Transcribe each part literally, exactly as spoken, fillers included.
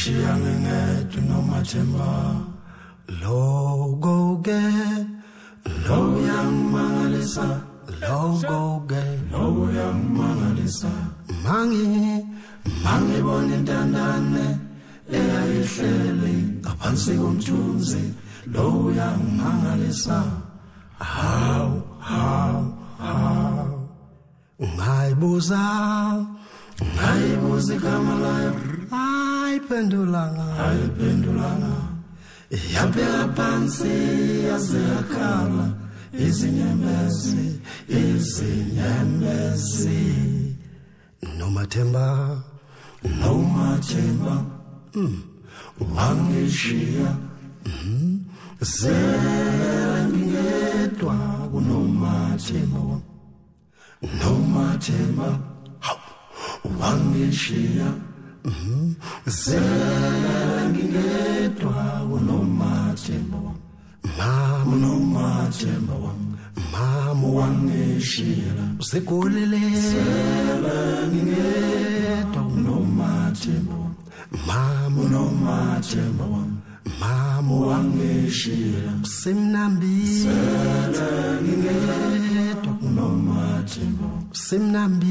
wangishiya ngingedwa nomathemba logo ke lo yangimangalisa logo ke lo yangimangalisa mangi mangibona intandane eyayihleli ngaphansi komthunzi lo yangimangalisa how how how ngayibuza ngayibuza igama layo ayiphendulanga ayiphendulanga yabeka phansi yaze yakhala izinyembezi izinyembezi nomathemba nomathemba wangishiya zengedwa kunomathemba nomathemba wangishiya zengedwa kunomathemba mama nomathemba mama wangishiya usekolele zengedwa kunomathemba mama nomathemba mama wangishiya semnambi ngedwa kunomathemba semnambi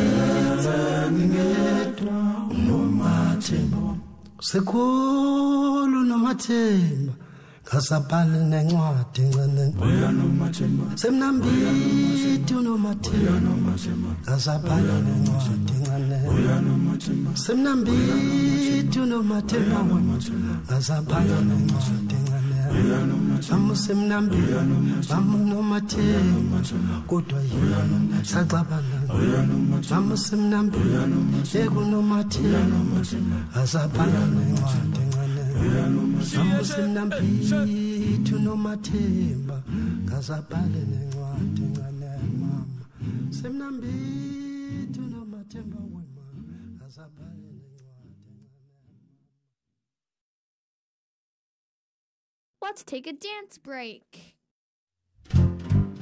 ngedwa kunomathemba sekhulu nomathemba ngasabhali nencwadi ncane buya nomathemba semnambi nomathemba ngasabhali nencwadi ncane buya nomathemba semnambi nomathemba ngasabhali nencwadi ncane Amu semnambi amu nomathemba kodwa yena saxabana amu semnambi ekunomathemba ngasabhali nencwadi ncane amu semnambi nomathemba ngasabhali nencwadi ncane mama semnambi nomathemba wema ngasabhali Let's take a dance break.